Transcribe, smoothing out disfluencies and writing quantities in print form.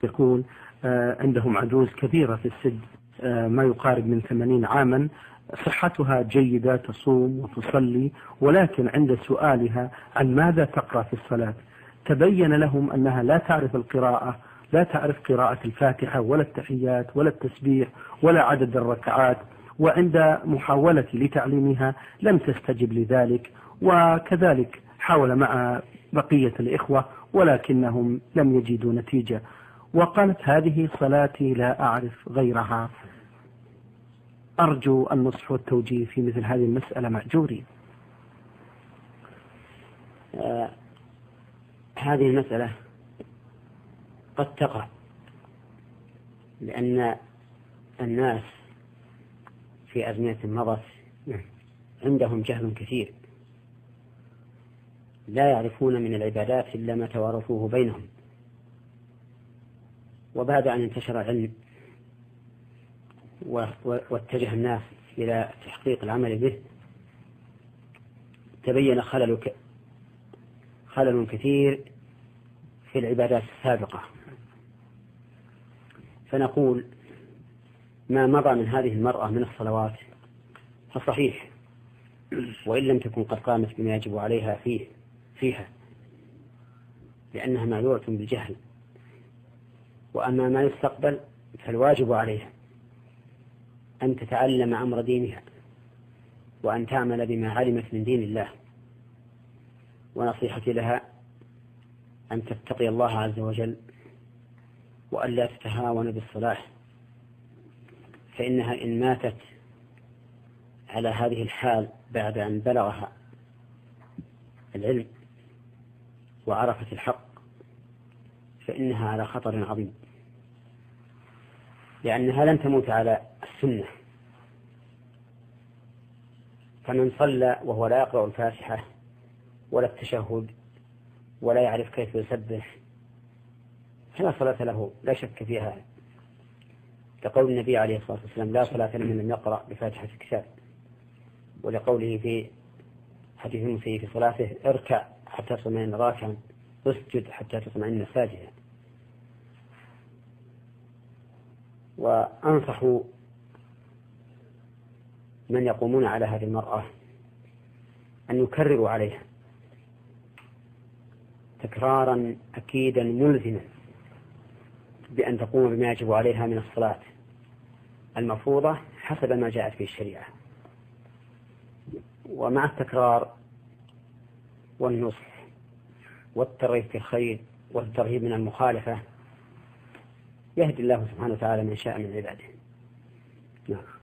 يكون عندهم عجوز كبيرة في السن، ما يقارب من 80 عاما، صحتها جيدة، تصوم وتصلي، ولكن عند سؤالها عن ماذا تقرأ في الصلاة تبين لهم أنها لا تعرف القراءة، لا تعرف قراءة الفاتحة ولا التحيات ولا التسبيح ولا عدد الركعات، وعند محاولة لتعليمها لم تستجب لذلك، وكذلك حاول مع بقية الإخوة ولكنهم لم يجدوا نتيجة، وقالت هذه صلاتي لا أعرف غيرها. أرجو النصح والتوجيه في مثل هذه المسألة مأجورين. هذه المسألة قد تقع، لأن الناس في أزمنة مضت عندهم جهل كثير، لا يعرفون من العبادات إلا ما توارثوه بينهم، وبعد أن انتشر العلم واتجه الناس إلى تحقيق العمل به تبين خلل كثير في العبادات السابقة. فنقول ما مضى من هذه المرأة من الصلوات فصحيح، وإن لم تكن قد قامت بما يجب عليها فيها لأنها معذورة بالجهل. وأما ما يستقبل فالواجب عليها أن تتعلم أمر دينها وأن تعمل بما علمت من دين الله، ونصيحتي لها أن تتقي الله عز وجل وأن لا تتهاون بالصلاح، فإنها إن ماتت على هذه الحال بعد أن بلغها العلم وعرفت الحق فإنها على خطر عظيم، لأنها لن تموت على السنة. فمن صلى وهو لا يقرأ الفاتحة ولا التشهد ولا يعرف كيف يسبح فلا صلاة له، لا شك فيها، لقول النبي عليه الصلاة والسلام لا صلاة لمن لم يقرأ بفاتحة الكتاب، ولقوله في حديث المسيء في صلاته اركع حتى تطمئن راكعا، اسجد حتى تطمئن ساجدا. وأنصح من يقومون على هذه المرأة أن يكرروا عليها تكرارا أكيدا ملزما بأن تقوم بما يجب عليها من الصلاة المفروضة حسب ما جاءت في الشريعة. ومع التكرار والنصح والترغيب في الخير والترهيب من المخالفة يهدي الله سبحانه وتعالى من شاء من عباده. نعم.